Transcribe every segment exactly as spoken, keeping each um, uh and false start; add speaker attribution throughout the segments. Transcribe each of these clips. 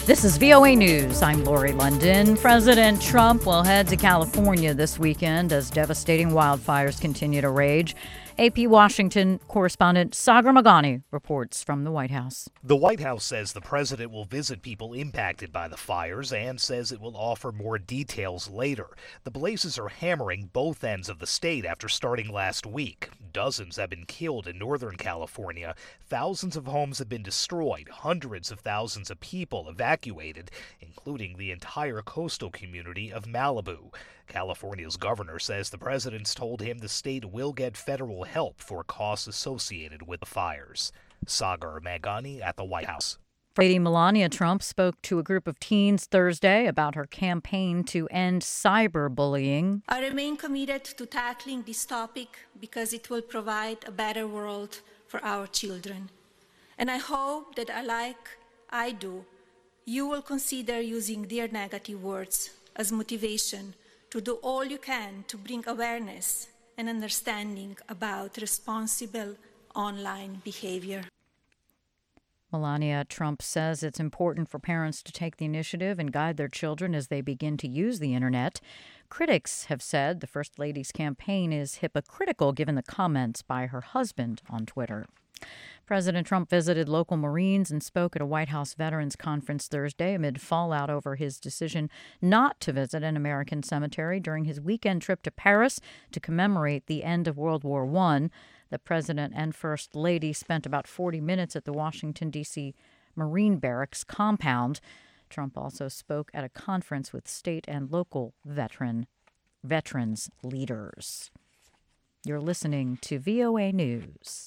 Speaker 1: This is V O A News. I'm Lori London. President Trump will head to California this weekend as devastating wildfires continue to rage. A P Washington correspondent Sagar Meghani reports from the White House.
Speaker 2: The White House says the president will visit people impacted by the fires and says it will offer more details later. The blazes are hammering both ends of the state after starting last week. Dozens have been killed in Northern California. Thousands of homes have been destroyed. Hundreds of thousands of people evacuated, including the entire coastal community of Malibu. California's governor says the president's told him the state will get federal help for costs associated with the fires. Sagar Meghani at the White House.
Speaker 1: Lady Melania Trump spoke to a group of teens Thursday about her campaign to end cyberbullying.
Speaker 3: I remain committed to tackling this topic because it will provide a better world for our children. And I hope that, like I do, you will consider using their negative words as motivation to do all you can to bring awareness and understanding about responsible online behavior.
Speaker 1: Melania Trump says it's important for parents to take the initiative and guide their children as they begin to use the internet. Critics have said the First Lady's campaign is hypocritical given the comments by her husband on Twitter. President Trump visited local Marines and spoke at a White House Veterans Conference Thursday amid fallout over his decision not to visit an American cemetery during his weekend trip to Paris to commemorate the end of World War One. The president and First Lady spent about forty minutes at the Washington, D C Marine Barracks compound. Trump also spoke at a conference with state and local veteran veterans leaders. You're listening to V O A News.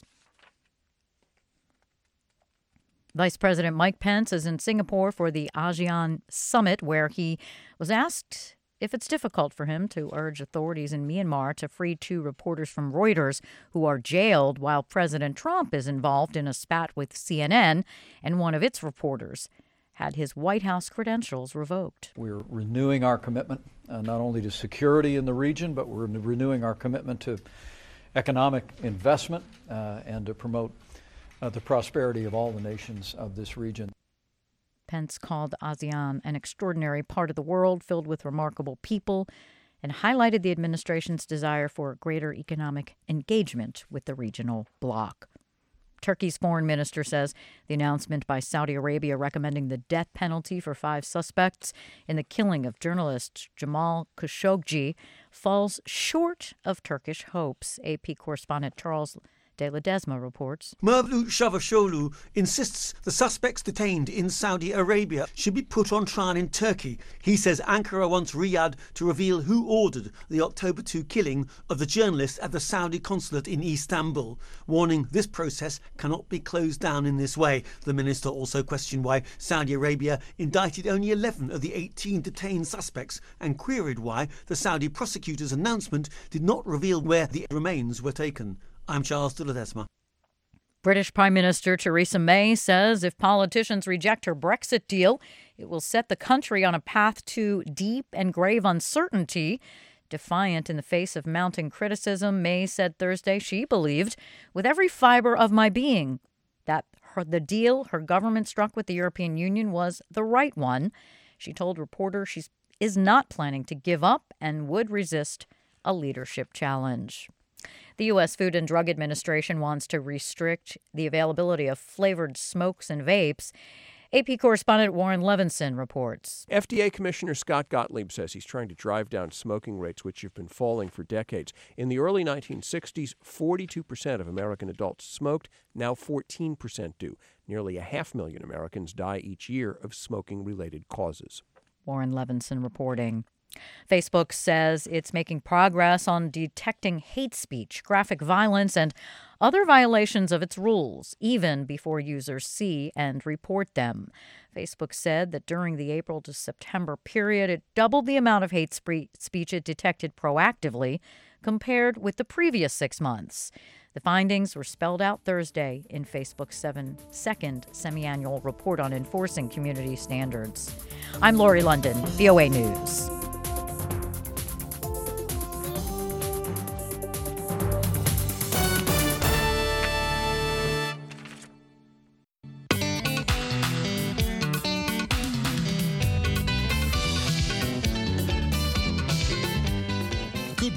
Speaker 1: Vice President Mike Pence is in Singapore for the ASEAN Summit, where he was asked if it's difficult for him to urge authorities in Myanmar to free two reporters from Reuters who are jailed while President Trump is involved in a spat with C N N, and one of its reporters had his White House credentials revoked.
Speaker 4: We're renewing our commitment uh, not only to security in the region, but we're renewing our commitment to economic investment uh, and to promote uh, the prosperity of all the nations of this region.
Speaker 1: Pence called ASEAN an extraordinary part of the world filled with remarkable people and highlighted the administration's desire for greater economic engagement with the regional bloc. Turkey's foreign minister says the announcement by Saudi Arabia recommending the death penalty for five suspects in the killing of journalist Jamal Khashoggi falls short of Turkish hopes. A P correspondent Charles De Ledesma reports.
Speaker 5: Mevlut Çavuşoğlu insists the suspects detained in Saudi Arabia should be put on trial in Turkey. He says Ankara wants Riyadh to reveal who ordered the October second killing of the journalist at the Saudi consulate in Istanbul, warning this process cannot be closed down in this way. The minister also questioned why Saudi Arabia indicted only eleven of the eighteen detained suspects and queried why the Saudi prosecutor's announcement did not reveal where the remains were taken. I'm Charles De Ledesma.
Speaker 1: British Prime Minister Theresa May says if politicians reject her Brexit deal, it will set the country on a path to deep and grave uncertainty. Defiant in the face of mounting criticism, May said Thursday she believed with every fiber of my being that her, the deal her government struck with the European Union was the right one. She told reporters she is not planning to give up and would resist a leadership challenge. The U S Food and Drug Administration wants to restrict the availability of flavored smokes and vapes. A P correspondent Warren Levinson reports.
Speaker 6: F D A Commissioner Scott Gottlieb says he's trying to drive down smoking rates, which have been falling for decades. In the early nineteen sixties, forty-two percent of American adults smoked. Now fourteen percent do. Nearly a half million Americans die each year of smoking-related causes.
Speaker 1: Warren Levinson reporting. Facebook says it's making progress on detecting hate speech, graphic violence, and other violations of its rules, even before users see and report them. Facebook said that during the April to September period, it doubled the amount of hate spree- speech it detected proactively compared with the previous six months. The findings were spelled out Thursday in Facebook's seven, second semi-annual report on enforcing community standards. I'm Lori London, V O A News.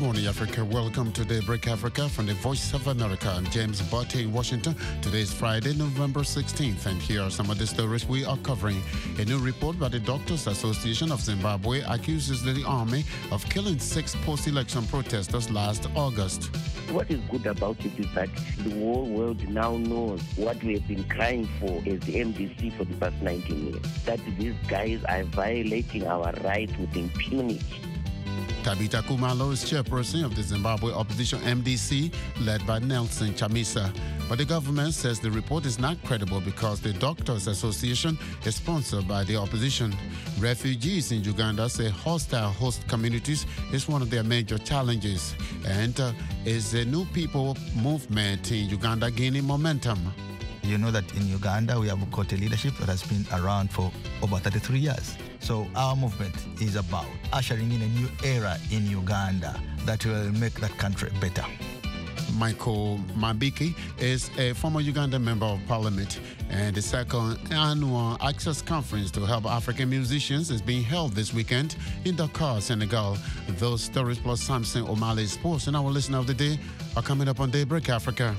Speaker 7: morning, Africa. Welcome to Daybreak Africa from the Voice of America. I'm James Botte in Washington. Today is Friday, November sixteenth, and here are some of the stories we are covering. A new report by the Doctors Association of Zimbabwe accuses the army of killing six post-election protesters last August.
Speaker 8: What is good about it is that the whole world now knows what we have been crying for as the M D C for the past nineteen years, that these guys are violating our rights with impunity.
Speaker 7: Tabitha Kumalo is chairperson of the Zimbabwe opposition M D C, led by Nelson Chamisa. But the government says the report is not credible because the Doctors Association is sponsored by the opposition. Refugees in Uganda say hostile host communities is one of their major challenges. And uh, is the New People movement in Uganda gaining momentum?
Speaker 9: You know that in Uganda we have got a leadership that has been around for over thirty-three years. So our movement is about ushering in a new era in Uganda that will make that country better.
Speaker 7: Michael Mabiki is a former Ugandan member of parliament, and the second annual Access Conference to help African musicians is being held this weekend in Dakar, Senegal. Those stories plus Samson O'Malley Sports and our listener of the day are coming up on Daybreak Africa.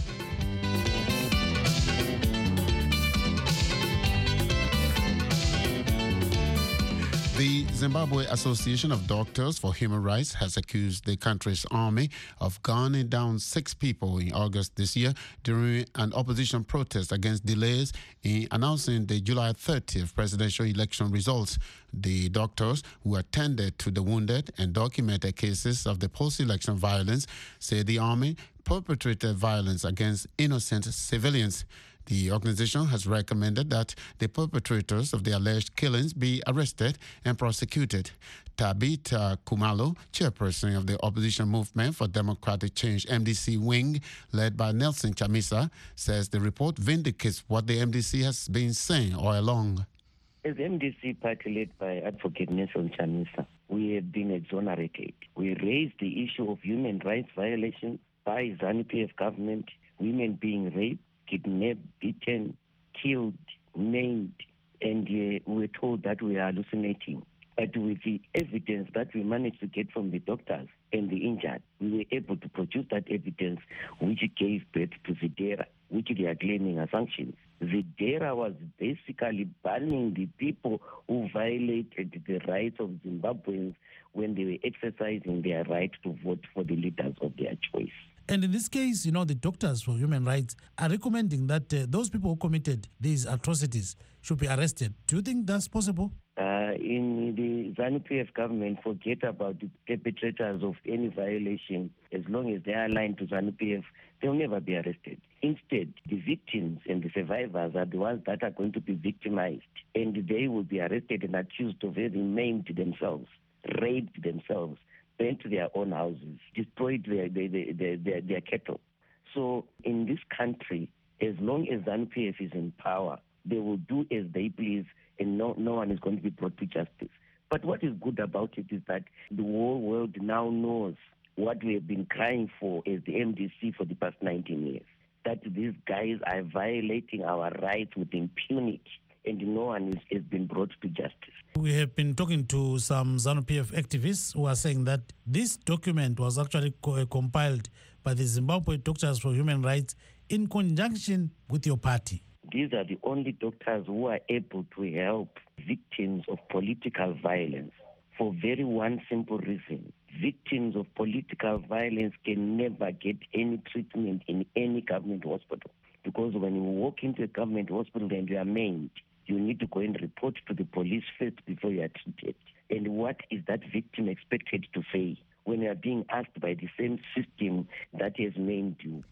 Speaker 7: The Zimbabwe Association of Doctors for Human Rights has accused the country's army of gunning down six people in August this year during an opposition protest against delays in announcing the July thirtieth presidential election results. The doctors who attended to the wounded and documented cases of the post-election violence say the army perpetrated violence against innocent civilians. The organization has recommended that the perpetrators of the alleged killings be arrested and prosecuted. Tabitha Kumalo, chairperson of the opposition movement for democratic change M D C wing, led by Nelson Chamisa, says the report vindicates what the M D C has been saying all along.
Speaker 8: As M D C party led by Advocate Nelson Chamisa, we have been exonerated. We raised the issue of human rights violations by ZANU P F government, women being raped, kidnapped, beaten, killed, maimed, and uh, we were told that we are hallucinating. But with the evidence that we managed to get from the doctors and the injured, we were able to produce that evidence which gave birth to Zidera, which they are claiming are sanctions. Zidera was basically banning the people who violated the rights of Zimbabweans when they were exercising their right to vote for the leaders of their choice.
Speaker 10: And in this case, you know, the Doctors for Human Rights are recommending that uh, those people who committed these atrocities should be arrested. Do you think that's possible?
Speaker 8: Uh, in the ZANU P F government, forget about the perpetrators of any violation. As long as they are aligned to ZANU P F, they'll never be arrested. Instead, the victims and the survivors are the ones that are going to be victimized, and they will be arrested and accused of having maimed themselves, raped themselves, burnt their own houses, destroyed their, their, their, their, their cattle. So in this country, as long as ZANU P F is in power, they will do as they please, and no, no one is going to be brought to justice. But what is good about it is that the whole world now knows what we have been crying for as the M D C for the past nineteen years, that these guys are violating our rights with impunity, and no one is, has been brought to justice.
Speaker 10: We have been talking to some ZANU P F activists who are saying that this document was actually co- compiled by the Zimbabwe Doctors for Human Rights in conjunction with your party.
Speaker 8: These are the only doctors who are able to help victims of political violence for very one simple reason. Victims of political violence can never get any treatment in any government hospital, because when you walk into a government hospital and you are maimed, you need to go and report to the police first before you are treated. And what is that victim expected to say when you are being asked by the same system that has maimed you?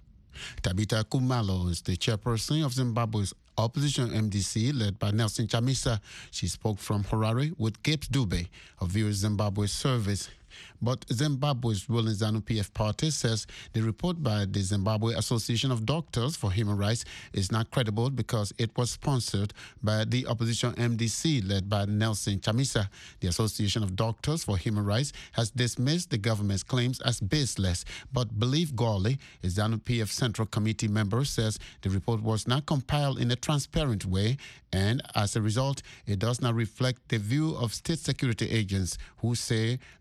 Speaker 7: Tabitha Kumalo is the chairperson of Zimbabwe's opposition M D C, led by Nelson Chamisa. She spoke from Harare with Gibbs Dube of V O A Zimbabwe Service. But Zimbabwe's ruling ZANU P F party says the report by the Zimbabwe Association of Doctors for Human Rights is not credible because it was sponsored by the opposition M D C led by Nelson Chamisa. The Association of Doctors for Human Rights has dismissed the government's claims as baseless, but Believe Gorley, a ZANU P F Central Committee member, says the report was not compiled in a transparent way, and as a result, it does not reflect the view of state security agents who say they had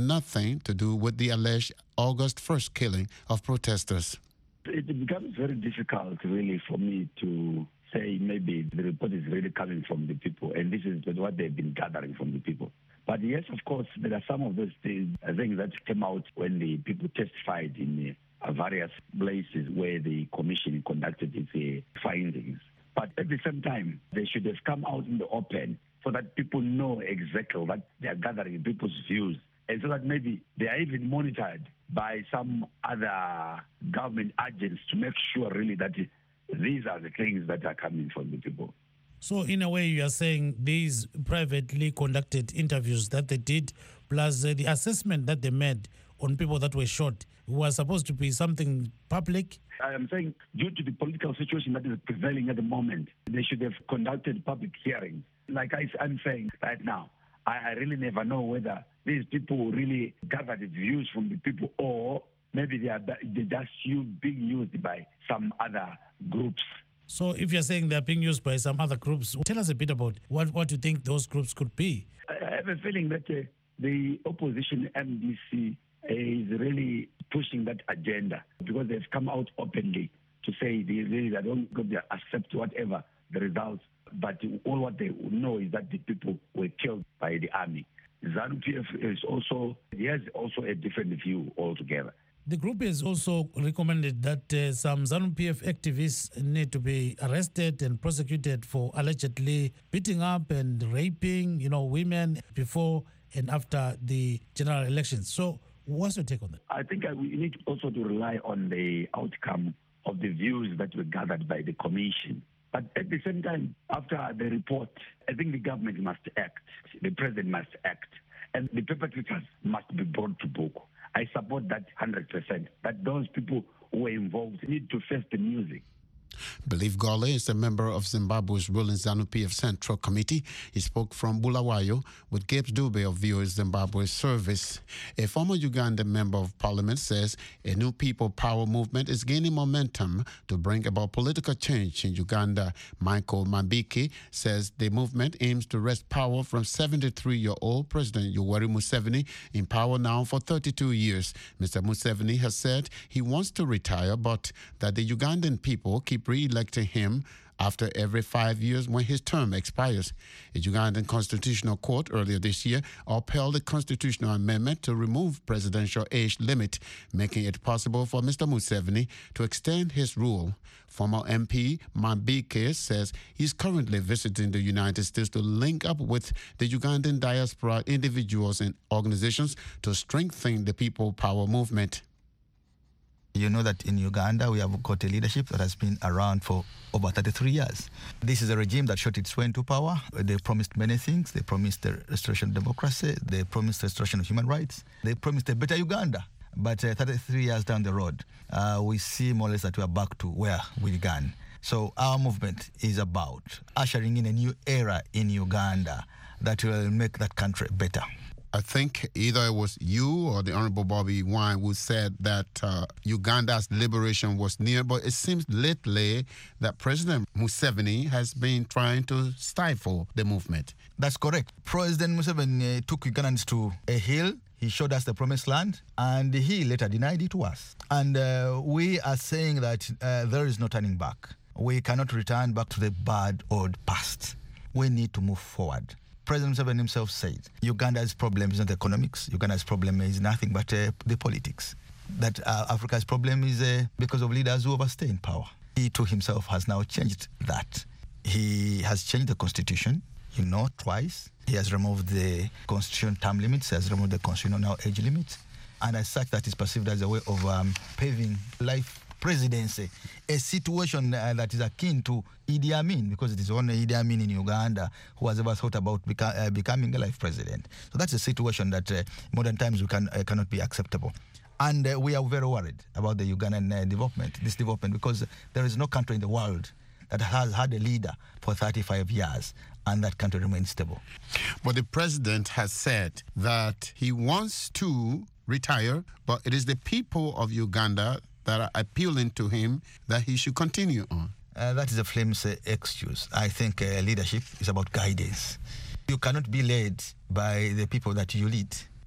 Speaker 7: nothing to do with the alleged August first killing of protesters.
Speaker 11: It becomes very difficult, really, for me to say maybe the report is really coming from the people, and this is what they've been gathering from the people. But yes, of course, there are some of those things, things that came out when the people testified in uh, various places where the commission conducted its uh, findings. But at the same time, they should have come out in the open so that people know exactly that they are gathering people's views, and so that maybe they are even monitored by some other government agents to make sure really that these are the things that are coming from the people.
Speaker 10: So in a way, you are saying these privately conducted interviews that they did, plus uh, the assessment that they made on people that were shot, was supposed to be something public?
Speaker 11: I am saying due to the political situation that is prevailing at the moment, they should have conducted public hearings. Like I, I'm saying right now, I, I really never know whether these people really gathered the views from the people, or maybe they are they just being used by some other groups.
Speaker 10: So if you're saying they're being used by some other groups, tell us a bit about what, what you think those groups could be.
Speaker 11: I have a feeling that uh, the opposition M D C is really pushing that agenda, because they've come out openly to say they really they don't accept whatever the results, but all what they know is that the people were killed by the army. ZANU P F is also, he has also a different view altogether.
Speaker 10: The group has also recommended that uh, some ZANU P F activists need to be arrested and prosecuted for allegedly beating up and raping, you know, women before and after the general elections. So what's your take on that?
Speaker 11: I think we need also to rely on the outcome of the views that were gathered by the commission. But at the same time, after the report, I think the government must act, the president must act, and the perpetrators must be brought to book. I support that one hundred percent, that those people who were involved need to face the music.
Speaker 7: Believe Gole is a member of Zimbabwe's ruling ZANU P F Central Committee. He spoke from Bulawayo with Gibbs Dube of V O A Zimbabwe Service. A former Ugandan member of parliament says a new people power movement is gaining momentum to bring about political change in Uganda. Michael Mambiki says the movement aims to wrest power from seventy-three-year-old President Yoweri Museveni, in power now for thirty-two years. Mister Museveni has said he wants to retire, but that the Ugandan people keep re-electing him after every five years when his term expires. A Ugandan Constitutional Court earlier this year upheld a constitutional amendment to remove presidential age limit, making it possible for Mister Museveni to extend his rule. Former M P Mambike says he's currently visiting the United States to link up with the Ugandan diaspora individuals and organizations to strengthen the people power movement.
Speaker 9: You know that in Uganda we have got a leadership that has been around for over thirty-three years. This is a regime that shot its way into power. They promised many things. They promised the restoration of democracy. They promised the restoration of human rights. They promised a better Uganda. But uh, thirty-three years down the road, uh, we see more or less that we are back to where we began. So our movement is about ushering in a new era in Uganda that will make that country better.
Speaker 7: I think either it was you or the Honorable Bobby Wine who said that uh, Uganda's liberation was near, but it seems lately that President Museveni has been trying to stifle the movement.
Speaker 9: That's correct. President Museveni uh, took Ugandans to a hill. He showed us the promised land, and he later denied it to us. And uh, we are saying that uh, there is no turning back. We cannot return back to the bad old past. We need to move forward. President Museveni himself said, Uganda's problem is not economics. Uganda's problem is nothing but uh, the politics. That uh, Africa's problem is uh, because of leaders who overstay in power. He too himself has now changed that. He has changed the constitution, you know, twice. He has removed the constitution term limits, he has removed the constitutional age limits. And as such, that is perceived as a way of um, paving life presidency, a situation uh, that is akin to Idi Amin, because it is only Idi Amin in Uganda who has ever thought about beca- uh, becoming a life president. So that's a situation that uh, modern times we can, uh, cannot be acceptable. And uh, we are very worried about the Ugandan uh, development, this development, because there is no country in the world that has had a leader for thirty-five years and that country remains stable.
Speaker 7: But the president has said that he wants to retire, but it is the people of Uganda that are appealing to him that he should continue on.
Speaker 9: Uh, that is a flimsy excuse. I think uh, leadership is about guidance. You cannot be led by the people that you lead.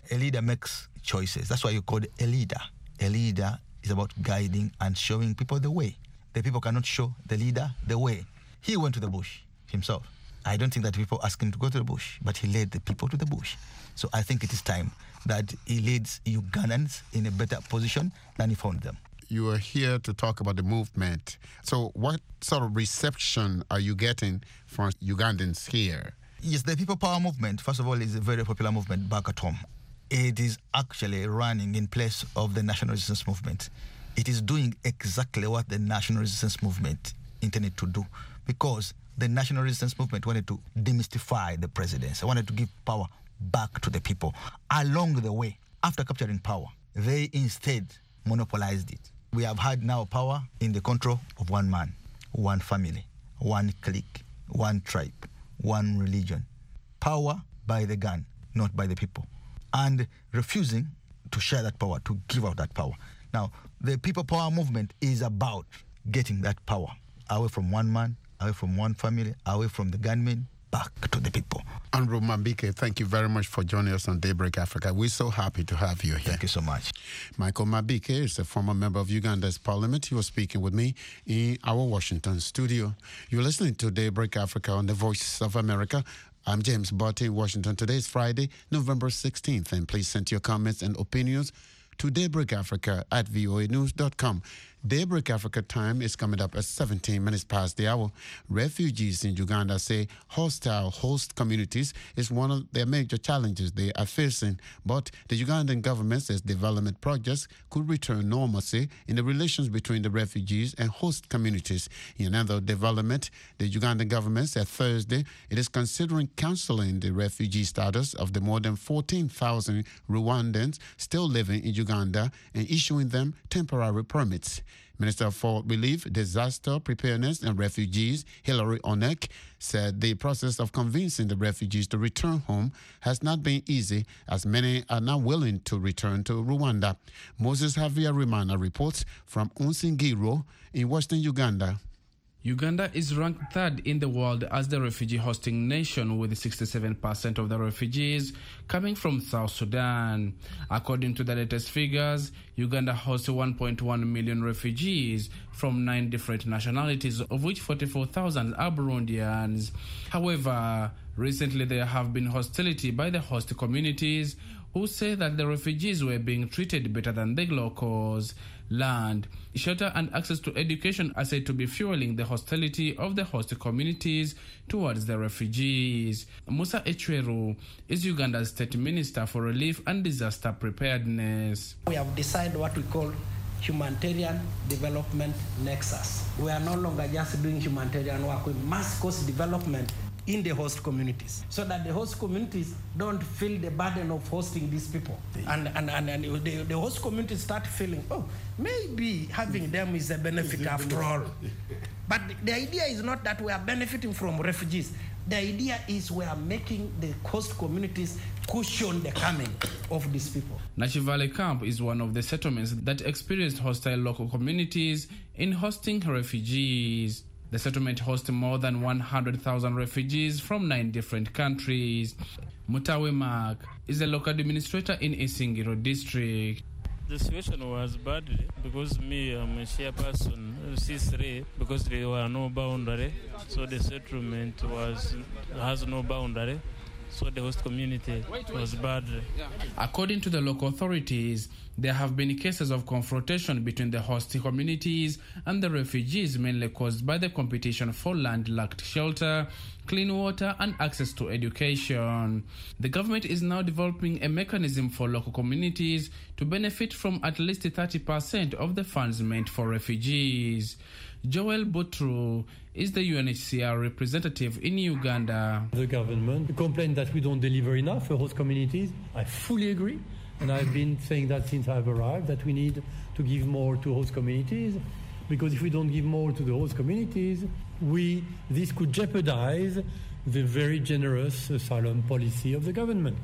Speaker 9: A leader makes choices. That's why you call it a leader. A leader is about guiding and showing people the way. The people cannot show the leader the way. He went to the bush himself. I don't think that people asked him to go to the bush, but he led the people to the bush. So I think it is time that he leads Ugandans in a better position than he found them.
Speaker 7: You are here to talk about the movement. So what sort of reception are you getting from Ugandans here?
Speaker 9: Yes, the People Power movement, first of all, is a very popular movement back at home. It is actually running in place of the National Resistance Movement. It is doing exactly what the National Resistance Movement intended to do, because the National Resistance Movement wanted to demystify the presidency, wanted to give power back to the people. Along the way, after capturing power, they instead monopolized it. We have had now power in the control of one man, one family, one clique, one tribe, one religion. Power by the gun, not by the people. And refusing to share that power, to give out that power. Now, the People Power movement is about getting that power away from one man, away from one family, away from the gunmen, back to the people.
Speaker 7: Andrew Mambike, thank you very much for joining us on Daybreak Africa. We're so happy to have you here.
Speaker 9: Thank you so much.
Speaker 7: Michael Mambike is a former member of Uganda's parliament. He was speaking with me in our Washington studio. You're listening to Daybreak Africa on the Voice of America. I'm James Botte in Washington. Today is Friday, November sixteenth, and please send your comments and opinions to Daybreak Africa at voa news dot com. Daybreak Africa time is coming up at seventeen minutes past the hour. Refugees in Uganda say hostile host communities is one of their major challenges they are facing. But the Ugandan government says development projects could return normalcy in the relations between the refugees and host communities. In another development, the Ugandan government said Thursday it is considering cancelling the refugee status of the more than fourteen thousand Rwandans still living in Uganda and issuing them temporary permits. Minister for Relief, Disaster Preparedness and Refugees, Hilary Onek, said the process of convincing the refugees to return home has not been easy, as many are not willing to return to Rwanda. Moses Javier Rimana reports from Unsingiro in western Uganda.
Speaker 12: Uganda is ranked third in the world as the refugee hosting nation, with sixty-seven percent of the refugees coming from South Sudan. According to the latest figures, Uganda hosts one point one million refugees from nine different nationalities, of which forty-four thousand are Burundians. However, recently there have been hostility by the host communities, who say that the refugees were being treated better than the locals. Land, shelter and access to education are said to be fueling the hostility of the host communities towards the refugees. Musa Echweru is Uganda's State Minister for Relief and Disaster Preparedness.
Speaker 13: We have decided what we call humanitarian development nexus. We are no longer just doing humanitarian work, we must cause development in the host communities, so that the host communities don't feel the burden of hosting these people. And, and, and, and the, the host communities start feeling, oh, maybe having them is a benefit after all. But the idea is not that we are benefiting from refugees. The idea is we are making the host communities cushion the coming of these people.
Speaker 12: Nachivale Camp is one of the settlements that experienced hostile local communities in hosting refugees. The settlement hosts more than one hundred thousand refugees from nine different countries. Mutawe Mark is a local administrator in Isingiro district.
Speaker 14: The situation was bad because me, I'm a chairperson, C three, because there were no boundary. So the settlement was has no boundary. So the host community was bad.
Speaker 12: According to the local authorities, there have been cases of confrontation between the host communities and the refugees, mainly caused by the competition for land-lacked shelter, clean water, and access to education. The government is now developing a mechanism for local communities to benefit from at least thirty percent of the funds meant for refugees. Joel Butru is the U N H C R representative in Uganda.
Speaker 15: The government complained that we don't deliver enough for host communities. I fully agree, and I've been saying that since I've arrived, that we need to give more to host communities, because if we don't give more to the host communities, we this could jeopardize the very generous asylum policy of the government.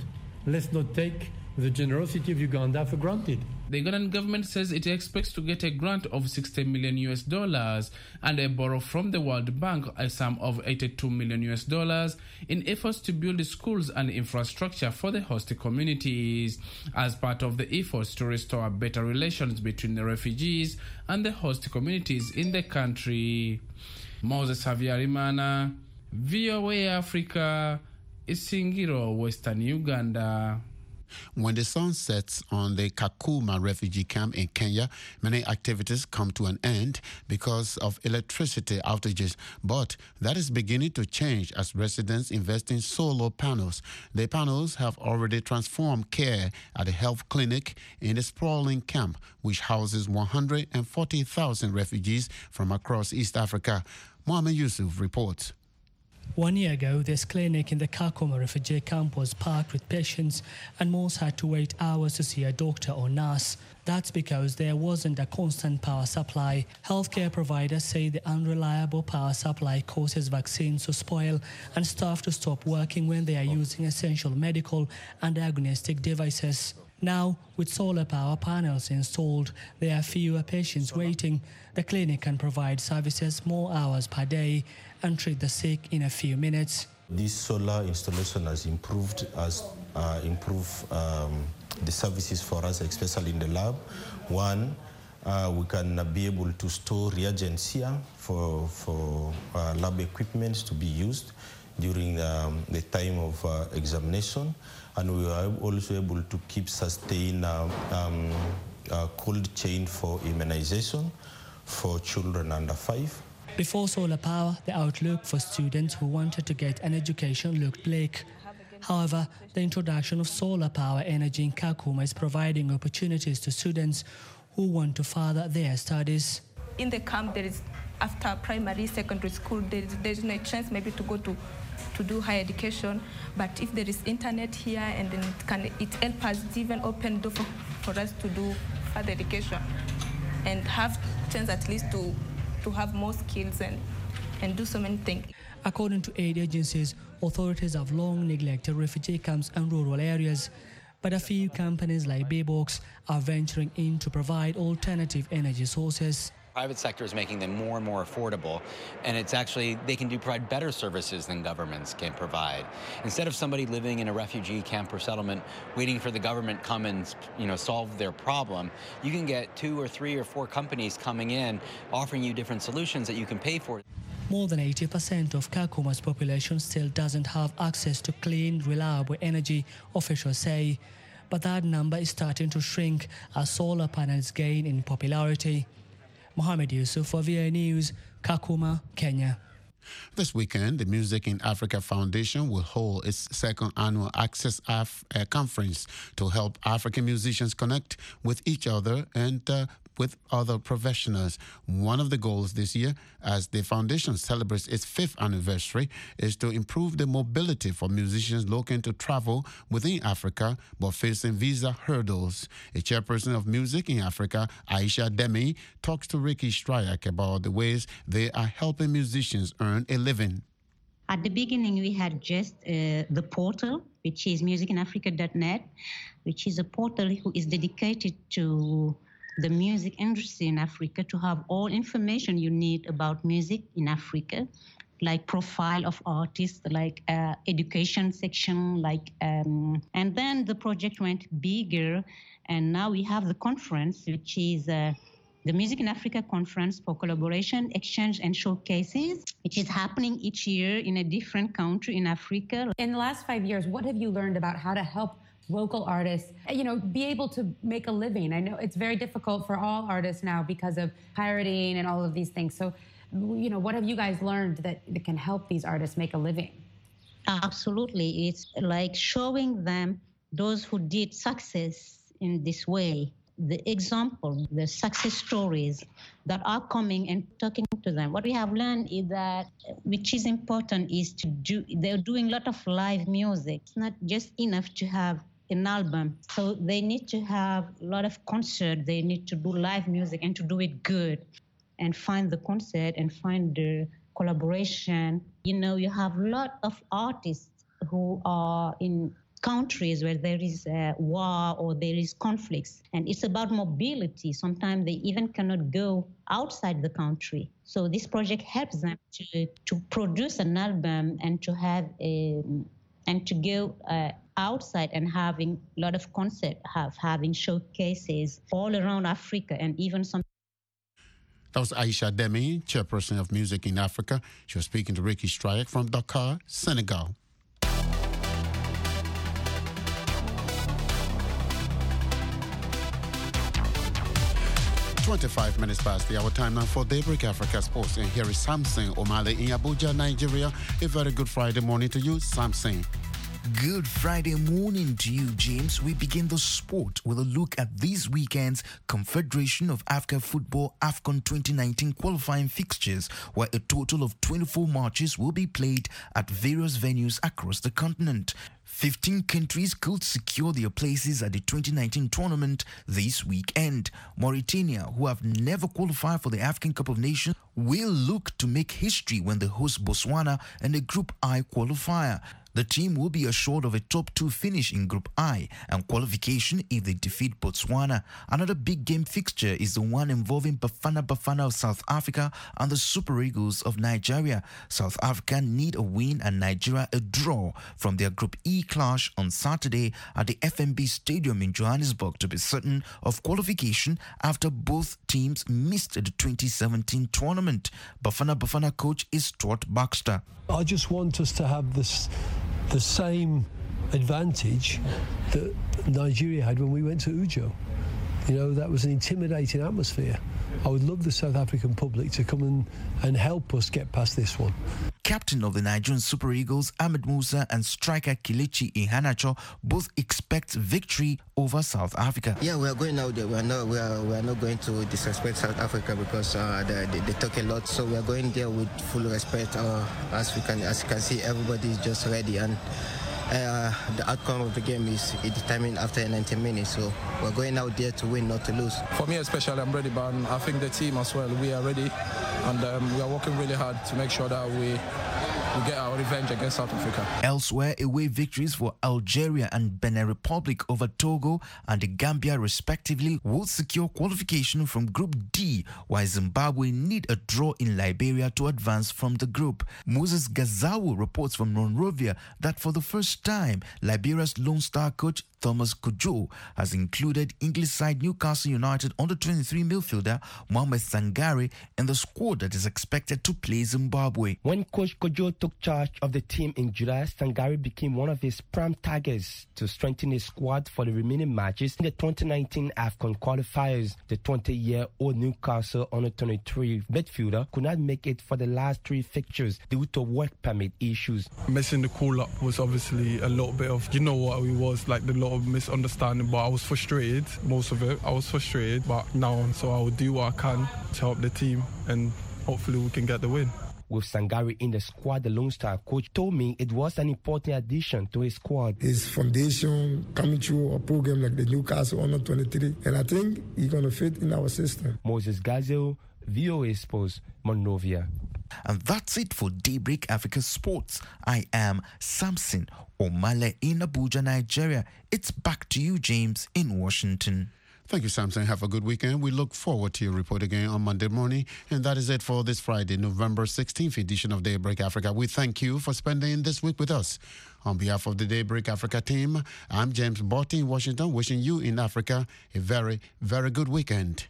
Speaker 15: let's not take the generosity of Uganda for granted.
Speaker 12: The Ugandan government says it expects to get a grant of sixty million U S dollars and a borrow from the World Bank a sum of eighty-two million U S dollars in efforts to build schools and infrastructure for the host communities as part of the efforts to restore better relations between the refugees and the host communities in the country. Moses Havyarimana, V O A Africa, Isingiro, Western Uganda.
Speaker 7: When the sun sets on the Kakuma refugee camp in Kenya, many activities come to an end because of electricity outages. But that is beginning to change as residents invest in solar panels. The panels have already transformed care at a health clinic in the sprawling camp, which houses one hundred forty thousand refugees from across East Africa. Mohamed Yusuf reports.
Speaker 16: One year ago, this clinic in the Kakuma refugee camp was packed with patients and most had to wait hours to see a doctor or nurse. That's because there wasn't a constant power supply. Healthcare providers say the unreliable power supply causes vaccines to spoil and staff to stop working when they are using essential medical and diagnostic devices. Now, with solar power panels installed, there are fewer patients waiting. The clinic can provide services more hours per day and treat the sick in a few minutes.
Speaker 17: This solar installation has improved, has uh, improved um, the services for us, especially in the lab. One, uh, we can be able to store reagents here for, for uh, lab equipment to be used during um, the time of uh, examination. And we are also able to keep sustain uh, um, uh, cold chain for immunization for children under five.
Speaker 16: Before solar power, the outlook for students who wanted to get an education looked bleak. However, the introduction of solar power energy in Kakuma is providing opportunities to students who want to further their studies.
Speaker 18: In the camp, there is, after primary, secondary school, there is, there is no chance maybe to go to to do higher education, but if there is internet here, and then it can it help us even open door for, for us to do further education and have chance at least to to have more skills and and do so many things.
Speaker 16: According to aid agencies, authorities have long neglected refugee camps and rural areas, but a few companies like Bbox are venturing in to provide alternative energy sources.
Speaker 19: Private sector is making them more and more affordable, and it's actually, they can do provide better services than governments can provide. Instead of somebody living in a refugee camp or settlement waiting for the government come and, you know, solve their problem, you can get two or three or four companies coming in offering you different solutions that you can pay for.
Speaker 16: More than eighty percent of Kakuma's population still doesn't have access to clean, reliable energy, officials say. But that number is starting to shrink as solar panels gain in popularity. Mohamed Yusuf for V O A News, Kakuma, Kenya.
Speaker 7: This weekend, the Music in Africa Foundation will hold its second annual Access Af- uh, Conference to help African musicians connect with each other and uh, with other professionals. One of the goals this year, as the foundation celebrates its fifth anniversary, is to improve the mobility for musicians looking to travel within Africa but facing visa hurdles. A chairperson of Music in Africa, Aisha Demi, talks to Ricky Stryak about the ways they are helping musicians earn a living.
Speaker 20: At the beginning, we had just uh, the portal, which is music in africa dot net, which is a portal who is dedicated to the music industry in Africa, to have all information you need about music in Africa, like profile of artists, like uh, education section, like, um, and then the project went bigger, and now we have the conference, which is uh, the Music in Africa Conference for Collaboration, Exchange, and Showcases, which is happening each year in a different country in Africa.
Speaker 21: In the last five years, what have you learned about how to help local artists, you know, be able to make a living? I know it's very difficult for all artists now because of pirating and all of these things. So, you know, what have you guys learned that, that can help these artists make a living?
Speaker 20: Absolutely. It's like showing them those who did success in this way, the example, the success stories that are coming and talking to them. What we have learned is that, which is important, is to do, they're doing a lot of live music. It's not just enough to have an album. So they need to have a lot of concert. They need to do live music and to do it good and find the concert and find the collaboration. You know, you have a lot of artists who are in countries where there is uh, war or there is conflicts. And it's about mobility. Sometimes they even cannot go outside the country. So this project helps them to, to produce an album and to have a, and to go uh, outside and having a lot of concept, have having showcases all around Africa and even some.
Speaker 7: That was Aisha Demi, chairperson of Music in Africa. She was speaking to Ricky Strike from Dakar, Senegal. twenty-five minutes past the hour, time now for Daybreak Africa Sports. And here is Samson Omale in Abuja, Nigeria. A very good Friday morning to you, Samson.
Speaker 2: Good Friday morning to you, James. We begin the sport with a look at this weekend's Confederation of Africa Football AFCON twenty nineteen qualifying fixtures, where a total of twenty-four matches will be played at various venues across the continent. fifteen countries could secure their places at the twenty nineteen tournament this weekend. Mauritania, who have never qualified for the African Cup of Nations, will look to make history when they host Botswana in a Group I qualifier. The team will be assured of a top two finish in Group I and qualification if they defeat Botswana. Another big game fixture is the one involving Bafana Bafana of South Africa and the Super Eagles of Nigeria. South Africa need a win and Nigeria a draw from their Group E clash on Saturday at the F N B Stadium in Johannesburg to be certain of qualification after both teams missed the twenty seventeen tournament. Bafana Bafana coach is Stuart Baxter.
Speaker 22: I just want us to have this the same advantage that Nigeria had when we went to Ujo. You know, that was an intimidating atmosphere. I would love the South African public to come and, and help us get past this one.
Speaker 2: Captain of the Nigerian Super Eagles, Ahmed Musa, and striker Kelechi Iheanacho both expect victory over South Africa.
Speaker 23: Yeah, we are going out there. We are not, we are, we are not going to disrespect South Africa because uh, they, they, they talk a lot. So we are going there with full respect. Uh, as we can, as you can see, everybody is just ready, and uh, the outcome of the game is determined after ninety minutes. So we're going out there to win, not to lose.
Speaker 24: For me especially, I'm ready, but I think the team as well, we are ready, and um, we are working really hard to make sure that we we get our revenge against South Africa.
Speaker 2: Elsewhere, away victories for Algeria and Benin Republic over Togo and the Gambia respectively will secure qualification from Group D, while Zimbabwe need a draw in Liberia to advance from the group. Moses Gazawu reports from Monrovia that for the first time, Liberia's Lone Star coach Thomas Kojo has included English side Newcastle United under twenty-three midfielder Mohamed Sangare in the squad that is expected to play Zimbabwe.
Speaker 25: When Coach Kojo took charge of the team in July, Sangare became one of his prime targets to strengthen his squad for the remaining matches in the twenty nineteen AFCON qualifiers. The twenty-year-old Newcastle under twenty-three midfielder could not make it for the last three fixtures due to work permit issues.
Speaker 24: Missing the call-up was obviously a little bit of, you know what it was, like the lot of misunderstanding, but I was frustrated, most of it. I was frustrated, but now, so I will do what I can to help the team and hopefully we can get the win.
Speaker 25: With Sangare in the squad, the Lone Star coach told me it was an important addition to his squad.
Speaker 26: His foundation coming through a program like the Newcastle under twenty-three, and I think he's going to fit in our system.
Speaker 25: Moses Gazel, V O A Sports, Monrovia.
Speaker 2: And that's it for Daybreak Africa Sports. I am Samson Omale in Abuja, Nigeria. It's back to you, James, in Washington.
Speaker 7: Thank you, Samson. Have a good weekend. We look forward to your report again on Monday morning. And that is it for this Friday, November sixteenth edition of Daybreak Africa. We thank you for spending this week with us. On behalf of the Daybreak Africa team, I'm James Botti in Washington, wishing you in Africa a very, very good weekend.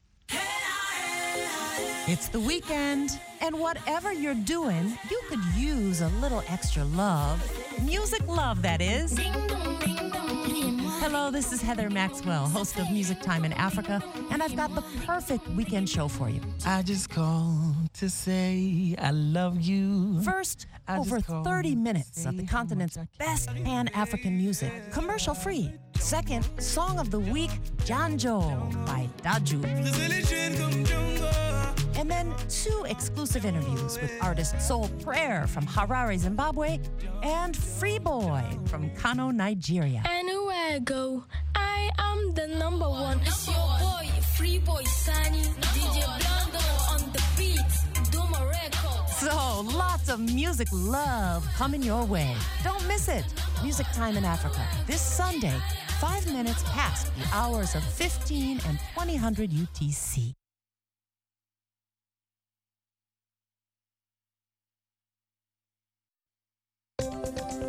Speaker 27: It's the weekend, and whatever you're doing, you could use a little extra love. Music love, that is. Hello, this is Heather Maxwell, host of Music Time in Africa, and I've got the perfect weekend show for you.
Speaker 28: I just called to say I love you.
Speaker 27: First, over thirty minutes of the continent's best Pan-African music, commercial-free. Second, Song of the Week, Janjo by Daju. And then two exclusive interviews with artist Soul Prayer from Harare, Zimbabwe, and Free Boy from Kano, Nigeria.
Speaker 29: Anywhere I go, I am the number one. It's your boy, Free Boy Sunny, D J Blondo on the beat, Duma Records.
Speaker 27: So, lots of music love coming your way. Don't miss it. Music Time in Africa this Sunday, five minutes past the hours of fifteen and twenty hundred U T C.